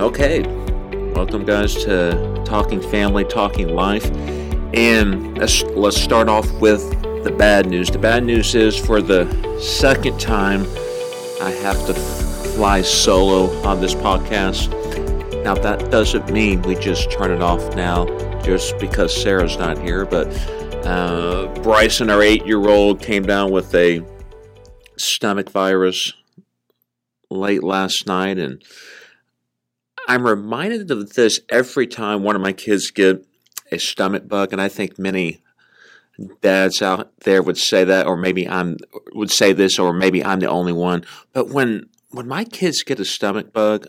Okay, welcome guys to Talking Family, Talking Life, and let's start off with the bad news. The bad news is, for the second time, I have to fly solo on this podcast. Now, that doesn't mean we just turn it off now just because Sarah's not here, but Bryson, our 8-year-old, came down with a stomach virus late last night, and I'm reminded of this every time one of my kids get a stomach bug, and I think many dads out there would say that, or maybe would say this, or maybe I'm the only one. But when my kids get a stomach bug,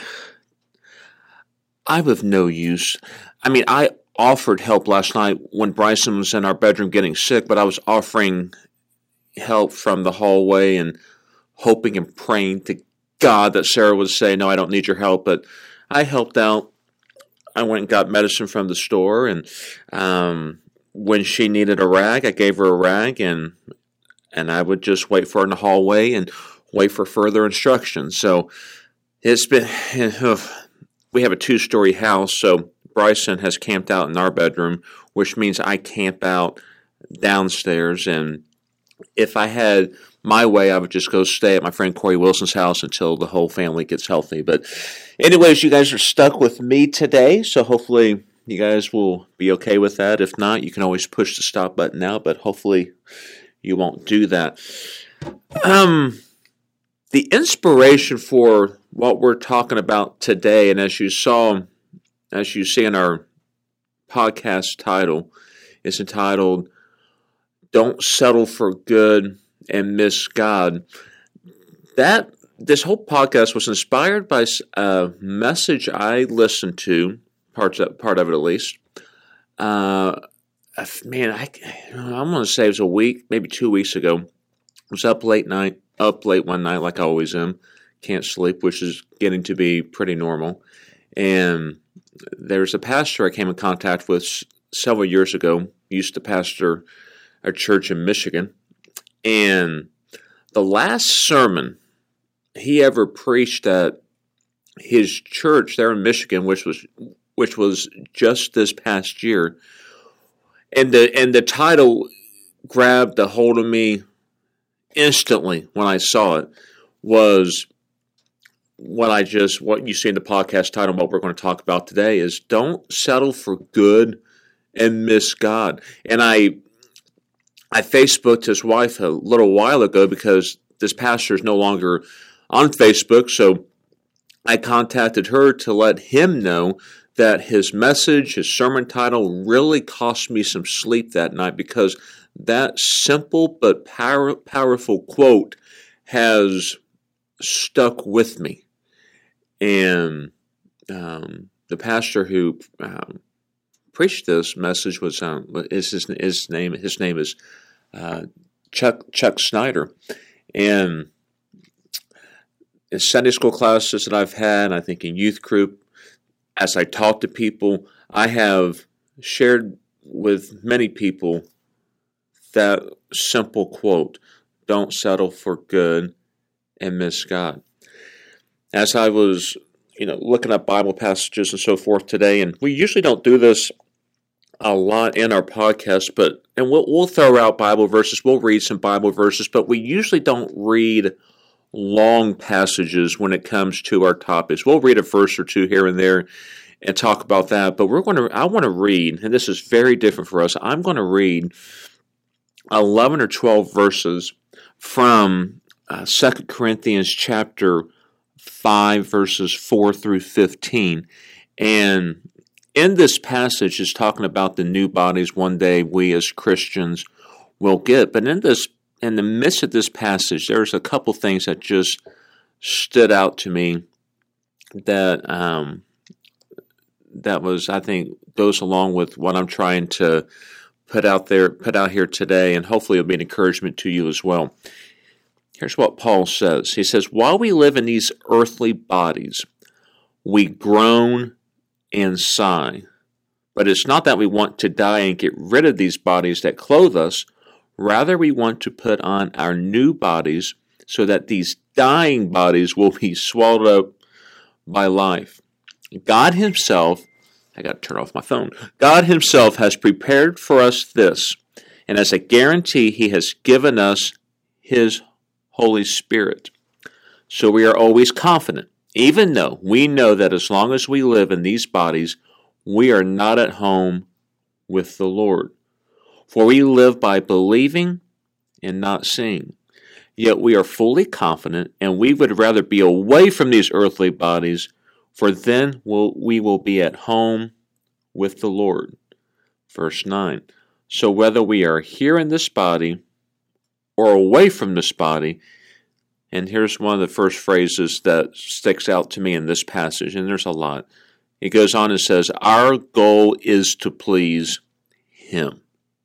I'm of no use. I mean, I offered help last night when Bryson was in our bedroom getting sick, but I was offering help from the hallway and hoping and praying to God that Sarah would say, no, I don't need your help. But I helped out. I went and got medicine from the store, and when she needed a rag, I gave her a rag, and I would just wait for her in the hallway and wait for further instructions. So it's been, we have a 2-story house, so Bryson has camped out in our bedroom, which means I camp out downstairs, and if I had my way, I would just go stay at my friend Corey Wilson's house until the whole family gets healthy. But anyways, you guys are stuck with me today, so hopefully you guys will be okay with that. If not, you can always push the stop button now, but hopefully you won't do that. The inspiration for what we're talking about today, and as you see in our podcast title, is entitled, Don't Settle for Good and Miss God. This whole podcast was inspired by a message I listened to, part of it at least. I'm going to say it was a week, maybe 2 weeks ago. I was up late one night like I always am. Can't sleep, which is getting to be pretty normal. And there's a pastor I came in contact with several years ago. He used to pastor a church in Michigan. And the last sermon he ever preached at his church there in Michigan, which was just this past year, and the title grabbed a hold of me instantly when I saw it, was what you see in the podcast title. What we're going to talk about today is Don't Settle for Good and Miss God. And I Facebooked his wife a little while ago because this pastor is no longer on Facebook, so I contacted her to let him know that his message, his sermon title, really cost me some sleep that night, because that simple but powerful quote has stuck with me. And the pastor who preached this message his name is Chuck Snyder. And in Sunday school classes that I've had, I think in youth group, as I talk to people, I have shared with many people that simple quote, don't settle for good and miss God. As I was, looking up Bible passages and so forth today, and we usually don't do this a lot in our podcast, and we'll throw out Bible verses, we'll read some Bible verses, but we usually don't read long passages when it comes to our topics. We'll read a verse or two here and there and talk about that, but I want to read, and this is very different for us, I'm going to read 11 or 12 verses from 2 Corinthians chapter 5, verses 4 through 15, and in this passage is talking about the new bodies one day we as Christians will get. But in the midst of this passage, there's a couple things that just stood out to me that was, I think, goes along with what I'm trying to put out here today, and hopefully it'll be an encouragement to you as well. Here's what Paul says. He says, while we live in these earthly bodies, we groan and sigh. But it's not that we want to die and get rid of these bodies that clothe us. Rather, we want to put on our new bodies so that these dying bodies will be swallowed up by life. God Himself, I got to turn off my phone. God Himself has prepared for us this, and as a guarantee, He has given us His Holy Spirit. So we are always confident, even though we know that as long as we live in these bodies, we are not at home with the Lord. For we live by believing and not seeing. Yet we are fully confident, and we would rather be away from these earthly bodies, for then we will be at home with the Lord. Verse 9. So whether we are here in this body or away from this body, and here's one of the first phrases that sticks out to me in this passage, and there's a lot. It goes on and says, our goal is to please Him.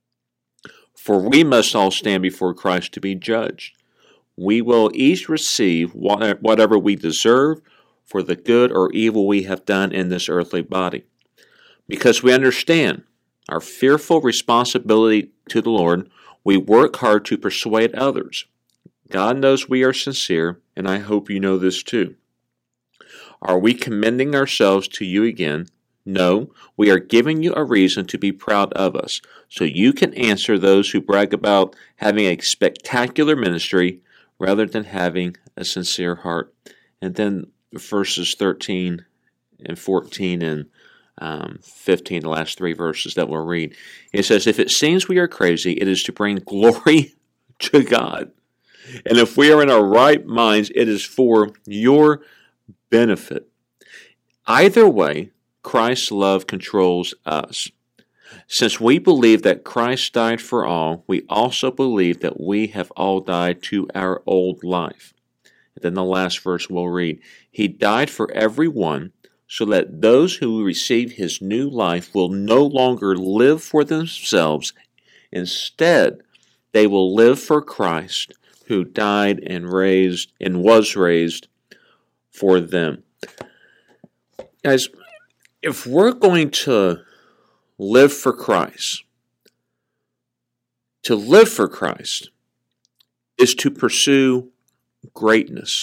For we must all stand before Christ to be judged. We will each receive whatever we deserve for the good or evil we have done in this earthly body. Because we understand our fearful responsibility to the Lord, we work hard to persuade others. God knows we are sincere, and I hope you know this too. Are we commending ourselves to you again? No, we are giving you a reason to be proud of us, so you can answer those who brag about having a spectacular ministry rather than having a sincere heart. And then verses 13 and 14 and 15, the last three verses that we'll read. It says, if it seems we are crazy, it is to bring glory to God. And if we are in our right minds, it is for your benefit. Either way, Christ's love controls us. Since we believe that Christ died for all, we also believe that we have all died to our old life. And then the last verse we'll read. He died for everyone, so that those who receive His new life will no longer live for themselves. Instead, they will live for Christ, who died and was raised for them. Guys, if we're going to live for Christ, to live for Christ is to pursue greatness.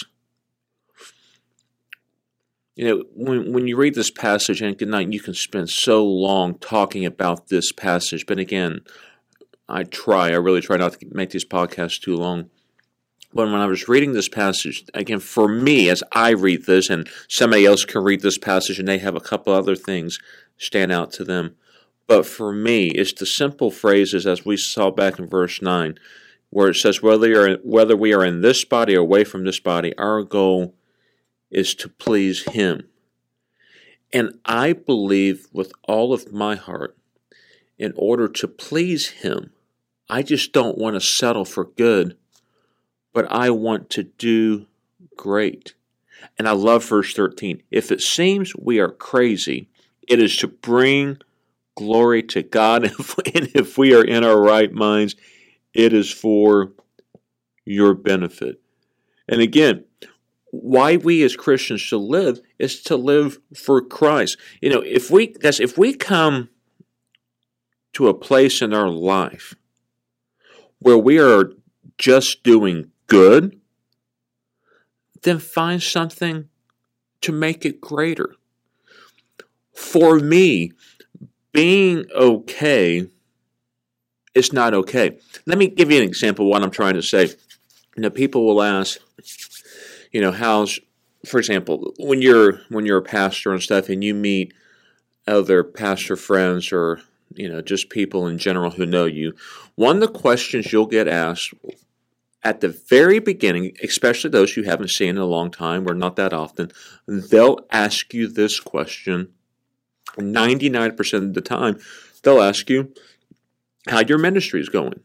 You know, when you read this passage, and good night, you can spend so long talking about this passage, but again, I really try not to make these podcasts too long. But when I was reading this passage, again, for me, as I read this, and somebody else can read this passage and they have a couple other things stand out to them. But for me, it's the simple phrases, as we saw back in verse 9, where it says, whether we are in this body or away from this body, our goal is to please Him. And I believe with all of my heart, in order to please Him, I just don't want to settle for good, but I want to do great. And I love verse 13. If it seems we are crazy, it is to bring glory to God. And if we are in our right minds, it is for your benefit. And again, why we as Christians should live is to live for Christ. You know, if we come to a place in our life where we are just doing good, then find something to make it greater. For me, being okay is not okay. Let me give you an example of what I'm trying to say. You know, people will ask, you know, how's, for example, when you're a pastor and stuff, and you meet other pastor friends or, you know, just people in general who know you, one of the questions you'll get asked at the very beginning, especially those you haven't seen in a long time or not that often, they'll ask you this question. 99% of the time, they'll ask you how your ministry is going.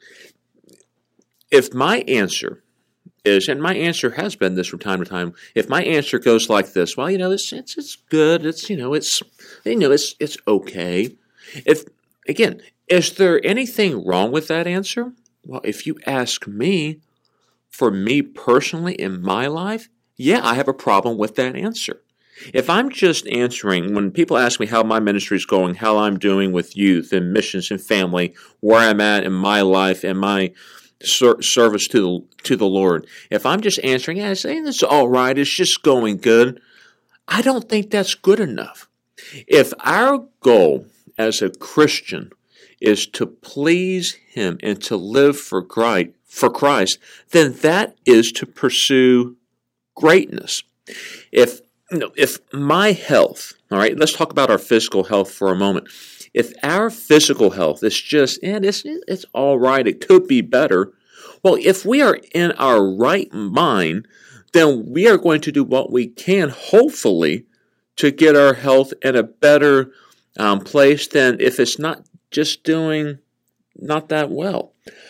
If my answer is, and my answer has been this from time to time, if my answer goes like this, well, you know, it's good, it's okay. If again, is there anything wrong with that answer? Well, if you ask me, for me personally in my life, yeah, I have a problem with that answer. If I'm just answering, when people ask me how my ministry is going, how I'm doing with youth and missions and family, where I'm at in my life and my service to the Lord, if I'm just answering, yeah, saying it's all right, it's just going good, I don't think that's good enough. If our goal as a Christian is to please Him and to live for Christ, then that is to pursue greatness. If my health, all right, let's talk about our physical health for a moment. If our physical health is just, it's all right, it could be better. Well, if we are in our right mind, then we are going to do what we can, hopefully, to get our health in a better place than if it's not just doing not that well.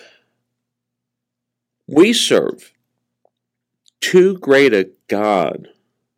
We serve too great a God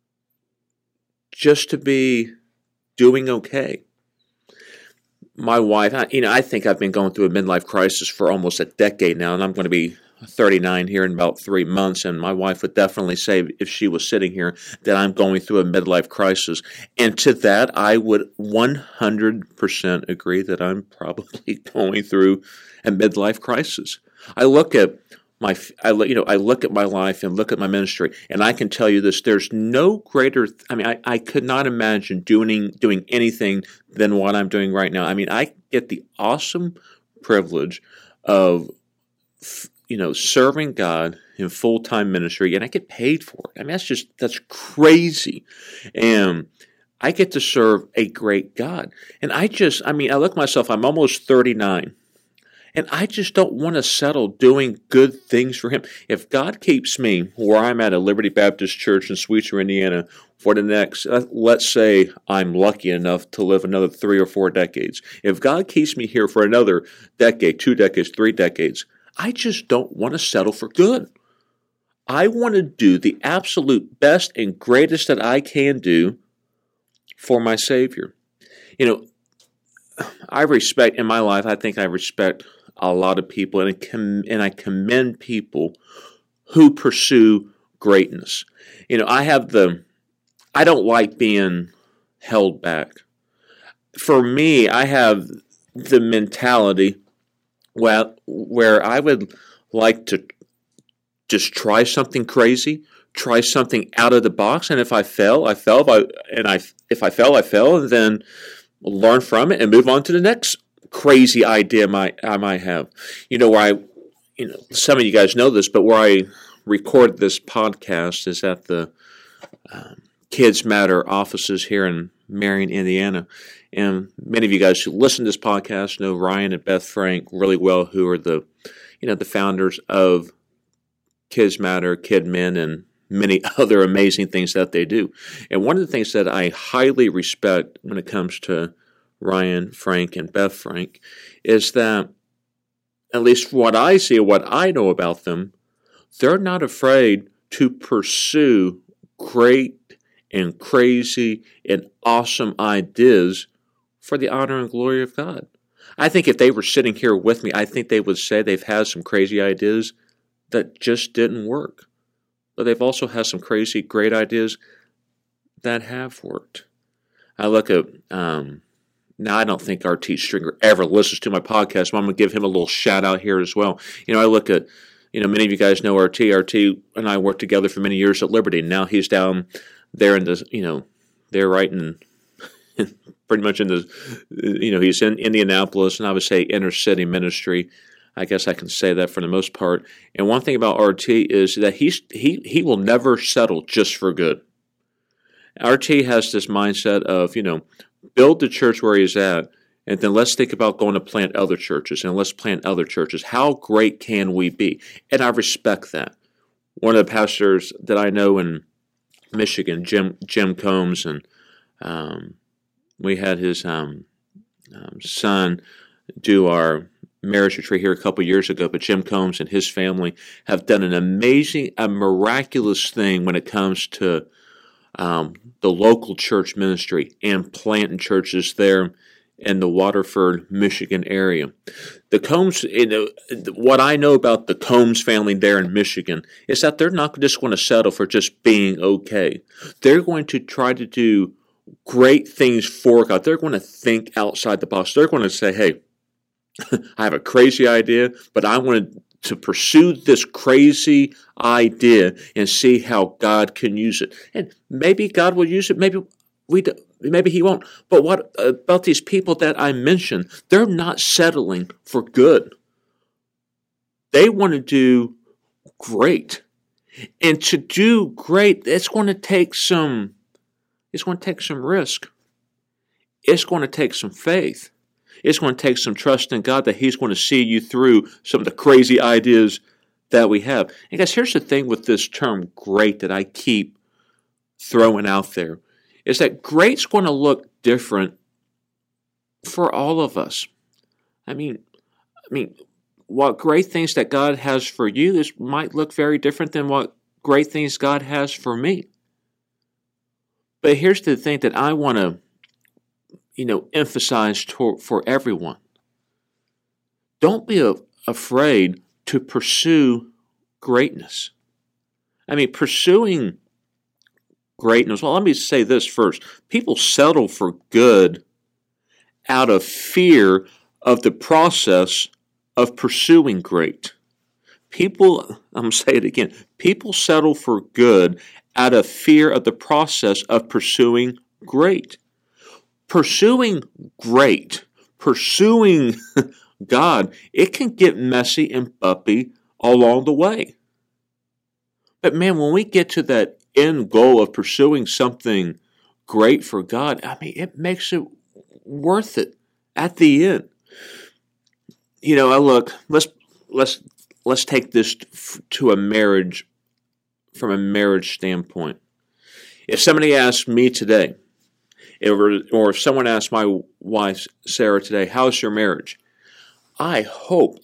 just to be doing okay. My wife, I think I've been going through a midlife crisis for almost a decade now, and I'm going to be 39 here in about 3 months, and my wife would definitely say, if she was sitting here, that I'm going through a midlife crisis. And to that, I would 100% agree that I'm probably going through a midlife crisis. I look at my life and look at my ministry, and I can tell you this: there's no greater. I could not imagine doing anything than what I'm doing right now. I get the awesome privilege of serving God in full-time ministry, and I get paid for it. That's crazy. And I get to serve a great God. And I look at myself, I'm almost 39, and I just don't want to settle doing good things for Him. If God keeps me where I'm at Liberty Baptist Church in Sweetser, Indiana, for the next, let's say I'm lucky enough to live another 3 or 4 decades. If God keeps me here for another decade, 2 decades, 3 decades, I just don't want to settle for good. I want to do the absolute best and greatest that I can do for my Savior. I respect, in my life, I think I respect a lot of people, and I commend people who pursue greatness. I don't like being held back. For me, I have the mentality where I would like to just try something crazy, try something out of the box, and if I fail, I fail. If I fail, I fail, and then learn from it and move on to the next crazy idea I might have. Some of you guys know this, but where I record this podcast is at the Kids Matter offices here in Marion, Indiana. And many of you guys who listen to this podcast know Ryan and Beth Frank really well, who are the founders of Kids Matter, Kid Men, and many other amazing things that they do. And one of the things that I highly respect when it comes to Ryan Frank and Beth Frank is that, at least what I see, what I know about them, they're not afraid to pursue great and crazy and awesome ideas for the honor and glory of God. I think if they were sitting here with me, I think they would say they've had some crazy ideas that just didn't work. But they've also had some crazy, great ideas that have worked. I look at, now I don't think R.T. Stringer ever listens to my podcast, but I'm going to give him a little shout out here as well. I look at, many of you guys know R.T. R.T. and I worked together for many years at Liberty, and now he's down there in the, they're right in, pretty much in the, he's in Indianapolis, and I would say inner city ministry. I guess I can say that for the most part. And one thing about RT is that he will never settle just for good. RT has this mindset of, build the church where he's at, and then let's think about going to plant other churches, and let's plant other churches. How great can we be? And I respect that. One of the pastors that I know in Michigan, Jim Combs, and we had his son do our marriage retreat here a couple years ago, but Jim Combs and his family have done an amazing, a miraculous thing when it comes to the local church ministry and planting churches there in the Waterford, Michigan area. The Combs, what I know about the Combs family there in Michigan is that they're not just going to settle for just being okay. They're going to try to do great things for God. They're going to think outside the box. They're going to say, hey, I have a crazy idea, but I want to to pursue this crazy idea and see how God can use it. And maybe God will use it, maybe he won't. But what about these people that I mentioned? They're not settling for good. They want to do great. And to do great, it's going to take some risk. It's going to take some faith. It's going to take some trust in God that he's going to see you through some of the crazy ideas that we have. And guys, here's the thing with this term great that I keep throwing out there, is that great's going to look different for all of us. I mean, what great things that God has for you might look very different than what great things God has for me. But here's the thing that I want to emphasize for everyone. Don't be afraid to pursue greatness. Pursuing greatness. Well, let me say this first. People settle for good out of fear of the process of pursuing great. I'm going to say it again. People settle for good out of fear of the process of pursuing great. Pursuing great, pursuing God, it can get messy and bumpy along the way. But man, when we get to that end goal of pursuing something great for God, it makes it worth it at the end. Let's take this to a marriage, from a marriage standpoint. If somebody asked me today, or if someone asked my wife, Sarah, today, how's your marriage? I hope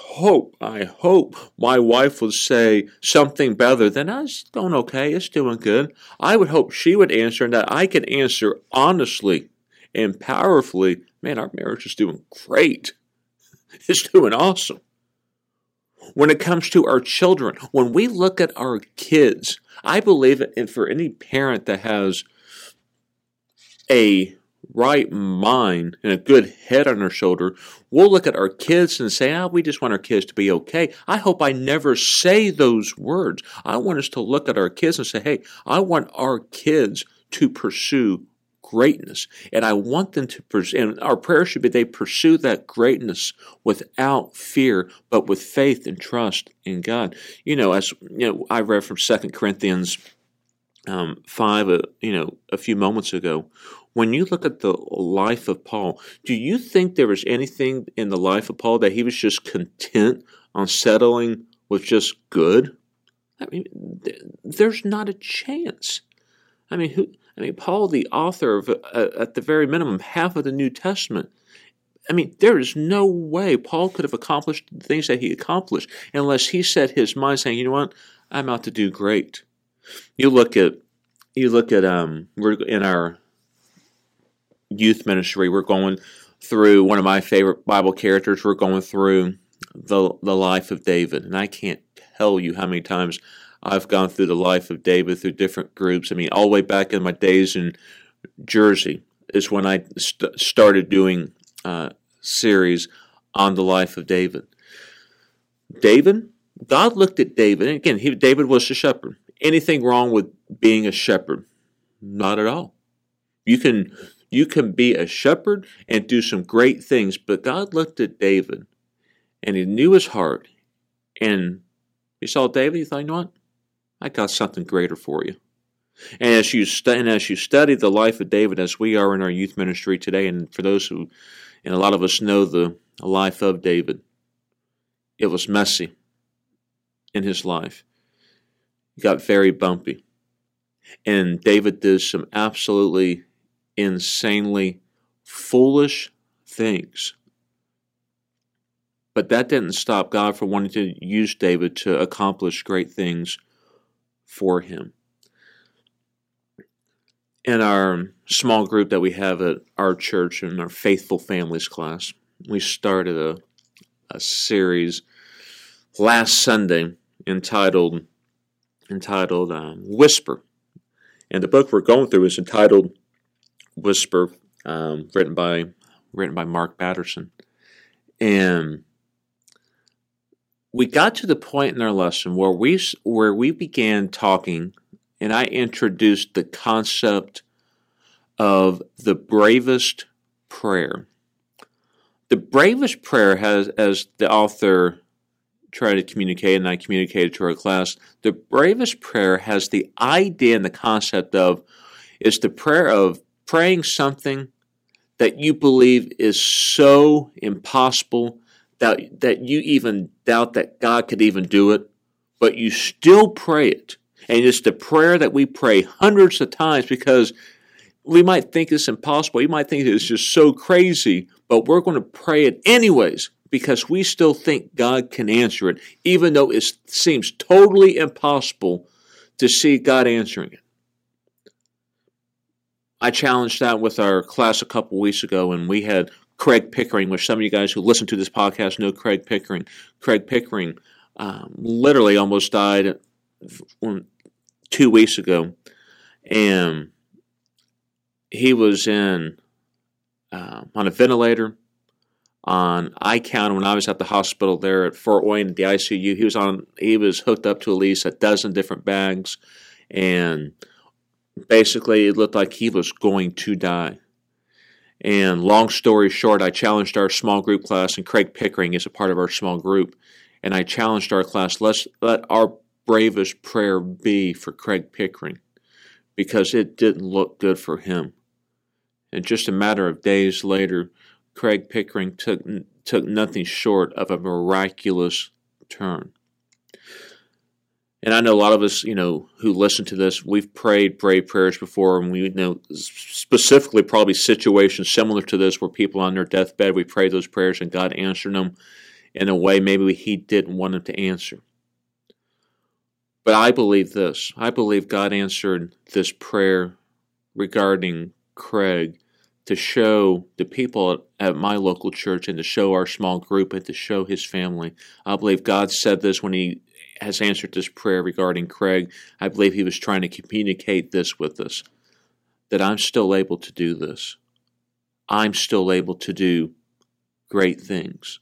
my wife would say something better than, it's doing okay, it's doing good. I would hope she would answer, and that I could answer honestly and powerfully, man, our marriage is doing great. It's doing awesome. When it comes to our children, when we look at our kids, I believe, and for any parent that has a right mind and a good head on their shoulder, we'll look at our kids and say, we just want our kids to be okay. I hope I never say those words. I want us to look at our kids and say, hey, I want our kids to pursue greatness. And I want them to pursue, and our prayer should be they pursue that greatness without fear, but with faith and trust in God. I read from 2 Corinthians 5, a few moments ago. When you look at the life of Paul, do you think there was anything in the life of Paul that he was just content on settling with just good? There's not a chance. Paul, the author of, at the very minimum, half of the New Testament. There is no way Paul could have accomplished the things that he accomplished unless he set his mind saying, you know what, I'm out to do great. You look at we're in our youth ministry, we're going through one of my favorite Bible characters. We're going through the life of David, and I can't tell you how many times I've gone through the life of David through different groups. All the way back in my days in Jersey is when I started doing series on the life of David. God looked at David, and again, David was a shepherd. Anything wrong with being a shepherd? Not at all. You can be a shepherd and do some great things, but God looked at David, and he knew his heart, and he saw David, he thought, you know what? I got something greater for you. And as you study the life of David, as we are in our youth ministry today, and for those who, and a lot of us know the life of David, it was messy in his life. It got very bumpy. And David did some absolutely insanely foolish things. But that didn't stop God from wanting to use David to accomplish great things for him. In our small group that we have at our church, in our Faithful Families class, we started a series last Sunday entitled Whisper. And the book we're going through is entitled Whisper, written by Mark Batterson. And we got to the point in our lesson where we began talking, and I introduced the concept of the bravest prayer. The bravest prayer has, as the author tried to communicate, and I communicated to our class, the bravest prayer has the idea and the concept of, is the prayer of praying something that you believe is so impossible that you even doubt that God could even do it, but you still pray it. And it's the prayer that we pray hundreds of times because we might think it's impossible. You might think it's just so crazy, but we're going to pray it anyways because we still think God can answer it, even though it seems totally impossible to see God answering it. I challenged that with our class a couple weeks ago, and we had Craig Pickering, which some of you guys who listen to this podcast know Craig Pickering. Craig Pickering literally almost died 2 weeks ago, and he was on a ventilator. I counted when I was at the hospital there at Fort Wayne at the ICU. He was hooked up to at least a dozen different bags, and basically it looked like he was going to die. And long story short, I challenged our small group class, and Craig Pickering is a part of our small group, and I challenged our class, let our bravest prayer be for Craig Pickering, because it didn't look good for him. And just a matter of days later, Craig Pickering took nothing short of a miraculous turn. And I know a lot of us, who listen to this, we've prayed brave prayers before, and we know specifically probably situations similar to this where people on their deathbed, we prayed those prayers and God answered them in a way maybe He didn't want them to answer. But I believe this. I believe God answered this prayer regarding Craig to show the people at my local church and to show our small group and to show his family. I believe God said this when He has answered this prayer regarding Craig. I believe He was trying to communicate this with us, that I'm still able to do this. I'm still able to do great things.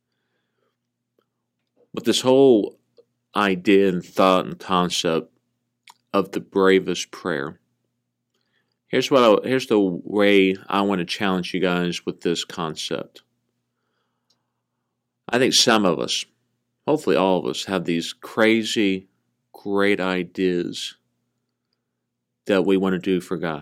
But this whole idea and thought and concept of the bravest prayer, here's the way I want to challenge you guys with this concept. I think some of us, hopefully all of us, have these crazy, great ideas that we want to do for God.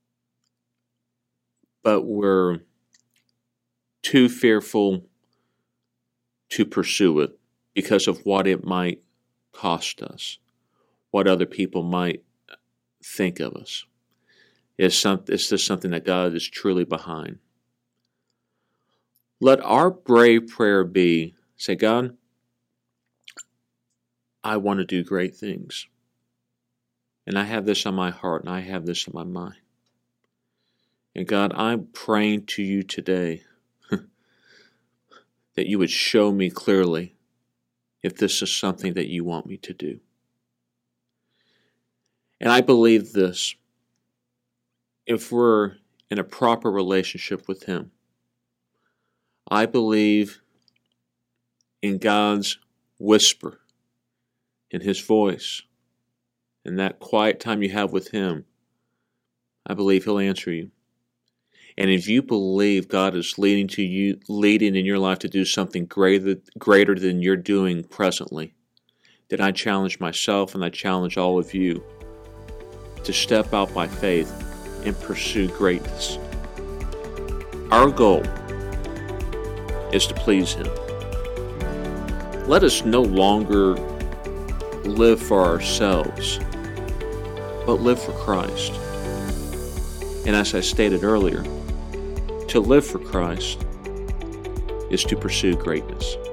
But we're too fearful to pursue it because of what it might cost us, what other people might think of us. Is this something that God is truly behind? Let our brave prayer be, say, God, I want to do great things. And I have this on my heart, and I have this on my mind. And God, I'm praying to You today that You would show me clearly if this is something that You want me to do. And I believe this. If we're in a proper relationship with Him, I believe in God's whisper, in His voice, in that quiet time you have with Him. I believe He'll answer you. And if you believe God is leading in your life to do something greater than you're doing presently, then I challenge myself and I challenge all of you to step out by faith and pursue greatness. Our goal is to please Him. Let us no longer live for ourselves, but live for Christ. And as I stated earlier, to live for Christ is to pursue greatness.